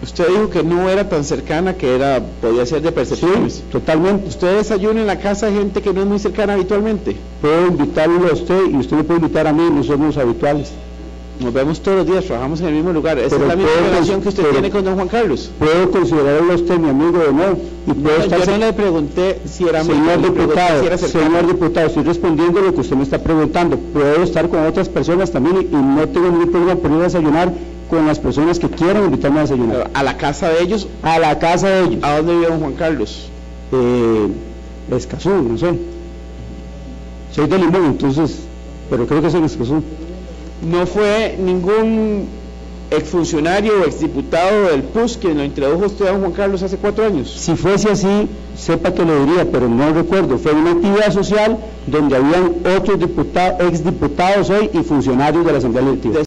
Usted dijo que no era tan cercana, que podía ser de percepciones. Sí, totalmente. ¿Usted desayuna en la casa de gente que no es muy cercana habitualmente? Puedo invitarlo a usted y usted me puede invitar a mí, no somos habituales. Nos vemos todos los días, trabajamos en el mismo lugar. ¿Esa es la misma relación que usted tiene con don Juan Carlos? Puedo considerarlo a usted mi amigo de nuevo. Yo no le pregunté si era amigo. Señor diputado, estoy respondiendo lo que usted me está preguntando. Puedo estar con otras personas también y no tengo ningún problema por ir a desayunar con las personas que quieran invitarme a desayunar. ¿A la casa de ellos? A la casa de ellos. ¿A dónde vive don Juan Carlos? Escazú, no sé. Soy de Limón, entonces, pero creo que es en Escazú. ¿No fue ningún exfuncionario o exdiputado del PUS quien lo introdujo usted a don Juan Carlos hace 4 años? Si fuese así, sepa que lo diría, pero no recuerdo. Fue una actividad social donde habían otros exdiputados hoy y funcionarios de la Asamblea Legislativa.